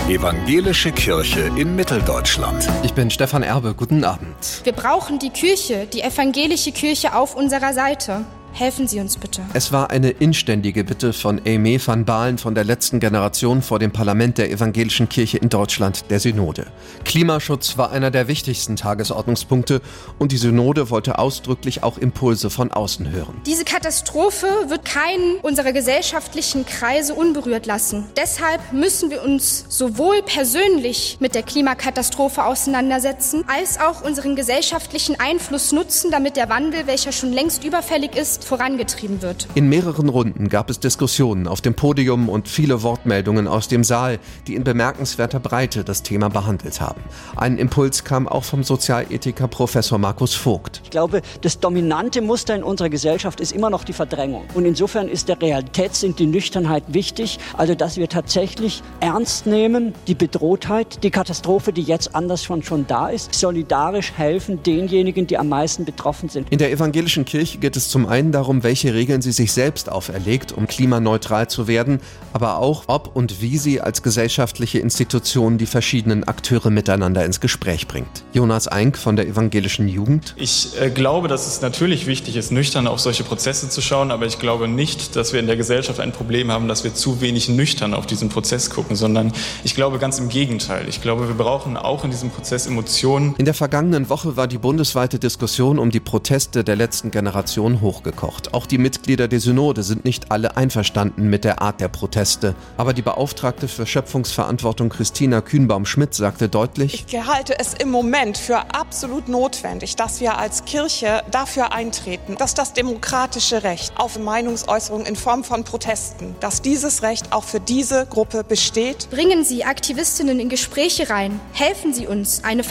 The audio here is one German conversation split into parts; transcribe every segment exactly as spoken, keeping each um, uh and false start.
Evangelische Kirche in Mitteldeutschland. Ich bin Stefan Erbe, guten Abend. Wir brauchen die Kirche, die evangelische Kirche auf unserer Seite. Helfen Sie uns bitte. Es war eine inständige Bitte von Aimé van Baalen von der letzten Generation vor dem Parlament der evangelischen Kirche in Deutschland, der Synode. Klimaschutz war einer der wichtigsten Tagesordnungspunkte und die Synode wollte ausdrücklich auch Impulse von außen hören. Diese Katastrophe wird keinen unserer gesellschaftlichen Kreise unberührt lassen. Deshalb müssen wir uns sowohl persönlich mit der Klimakatastrophe auseinandersetzen, als auch unseren gesellschaftlichen Einfluss nutzen, damit der Wandel, welcher schon längst überfällig ist, vorangetrieben wird. In mehreren Runden gab es Diskussionen auf dem Podium und viele Wortmeldungen aus dem Saal, die in bemerkenswerter Breite das Thema behandelt haben. Ein Impuls kam auch vom Sozialethiker Professor Markus Vogt. Ich glaube, das dominante Muster in unserer Gesellschaft ist immer noch die Verdrängung. Und insofern ist der Realitätssinn, die Nüchternheit wichtig, also dass wir tatsächlich ernst nehmen, die Bedrohtheit, die Katastrophe, die jetzt anders schon, schon da ist, solidarisch helfen denjenigen, die am meisten betroffen sind. In der evangelischen Kirche geht es zum einen darum, welche Regeln sie sich selbst auferlegt, um klimaneutral zu werden, aber auch, ob und wie sie als gesellschaftliche Institution die verschiedenen Akteure miteinander ins Gespräch bringt. Jonas Eink von der evangelischen Jugend. Ich äh, glaube, dass es natürlich wichtig ist, nüchtern auf solche Prozesse zu schauen, aber ich glaube nicht, dass wir in der Gesellschaft ein Problem haben, dass wir zu wenig nüchtern auf diesen Prozess gucken, sondern ich glaube ganz im Gegenteil. Ich glaube, wir brauchen auch in diesem Prozess Emotionen. In der vergangenen Woche war die bundesweite Diskussion um die Proteste der letzten Generation hochgekocht. Auch die Mitglieder der Synode sind nicht alle einverstanden mit der Art der Proteste. Aber die Beauftragte für Schöpfungsverantwortung Christina Kühnbaum-Schmidt sagte deutlich: Ich halte es im Moment für absolut notwendig, dass wir als Kirche dafür eintreten, dass das demokratische Recht auf Meinungsäußerung in Form von Protesten, dass dieses Recht auch für diese Gruppe besteht. Bringen Sie Aktivistinnen in Gespräche rein. Helfen Sie uns, eine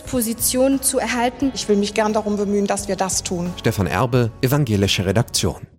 Verhandlungsposition zu erhalten. Ich will mich gern darum bemühen, dass wir das tun. Stefan Erbe, evangelische Redaktion.